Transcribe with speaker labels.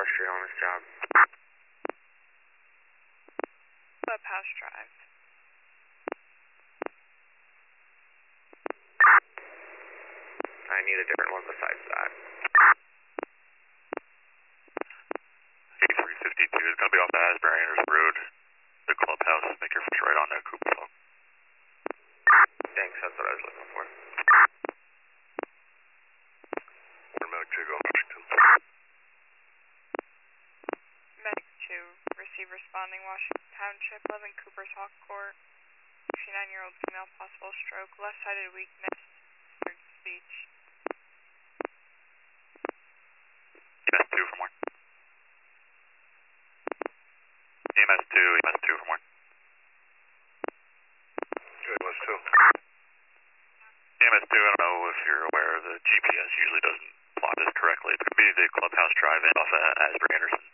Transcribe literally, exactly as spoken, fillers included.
Speaker 1: Street on this job.
Speaker 2: Clubhouse Drive.
Speaker 1: I need a different one besides that.
Speaker 3: A three fifty-two is going to be off the Asbury Anderson Road. The clubhouse, make your first right on that Cooper Phone.
Speaker 1: Thanks, that's what I was looking for.
Speaker 3: Medic two, go Washington.
Speaker 2: Medic two, receive responding Washington Township, eleven Cooper's Hawk Court. fifty-nine-year-old female, possible stroke, left-sided weakness, slurred speech.
Speaker 3: E M S two from where? E M S two, E M S two from where? E M S two. E M S two, I don't know if you're aware, the G P S usually doesn't plot this correctly. It's going to be the clubhouse drive-in off of Asbury Anderson.